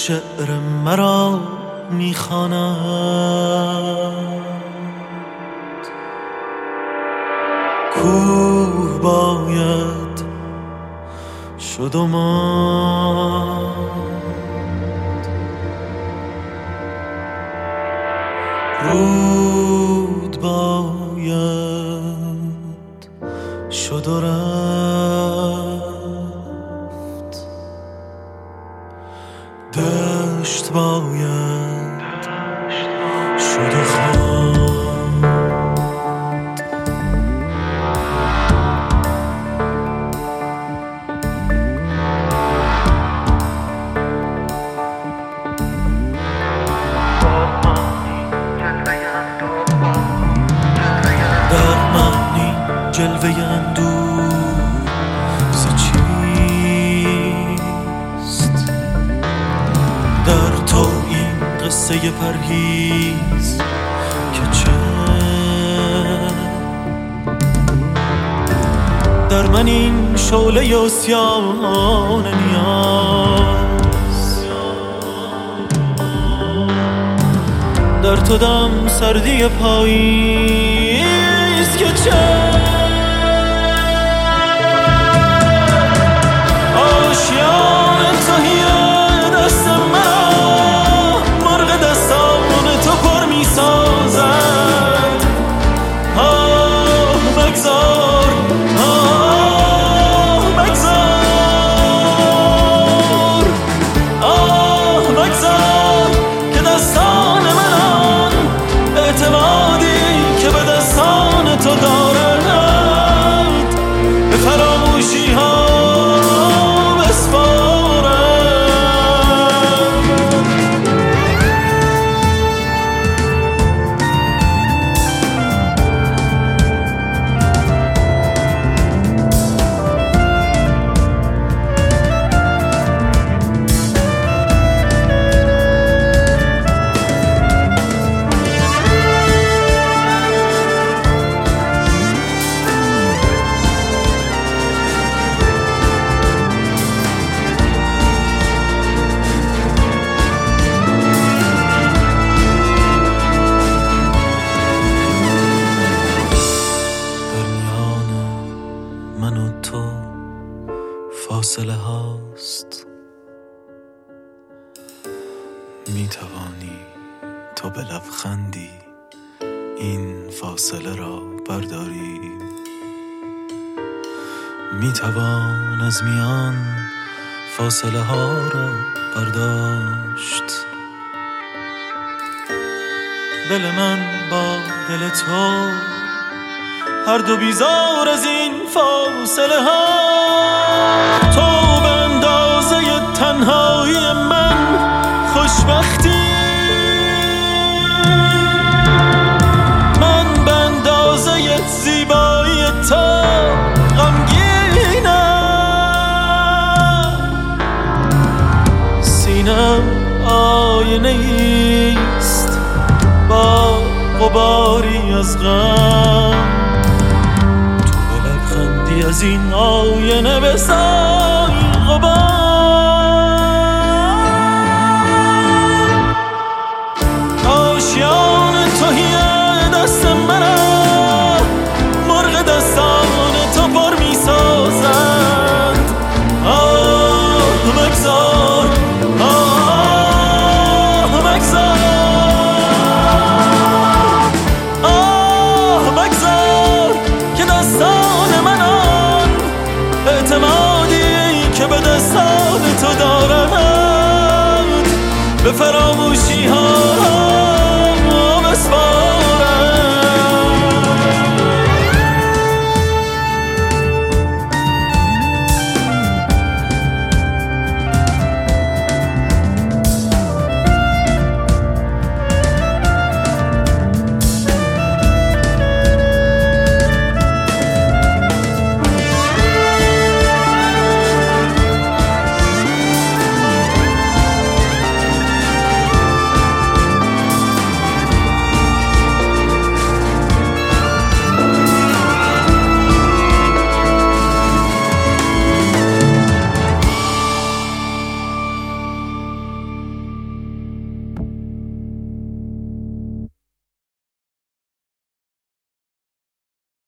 شعر مرا میخواند. کوه باید شد و ماند، رود باید شد و رفت، دشت باید شد و خواند. جلوه اندوه ز چیست؟ در تو این قصه پرهیز که چه؟ در من این شعله عصیان نیاز، در تو دم سردی پاییز که چه؟ آشیان تهیه دست من، مرغ دستان تو پر می سازد. بگذار بگذار بگذار که دستان منان اعتمادی که به دستان تو دارد به فراموشی ها فاصله هاست. می توانی تو به لبخندی این فاصله را برداری، می توان از میان فاصله ها را برداشت. دل من با دل تو هر دو بیزار از این فاصله ها. تو به اندازه تنهایی من خوشبختی، من به اندازه زیبایی تو غمگینم. سینم آینه ایست با غباری از غم، از این آینه بسای غبار. آشیان تهیه دست منم، مرغ دستان تو پر می سازد. بگذار بگذار بگذار که دستان منان اعتمادی که به دستان تو دارد به فراموشی ها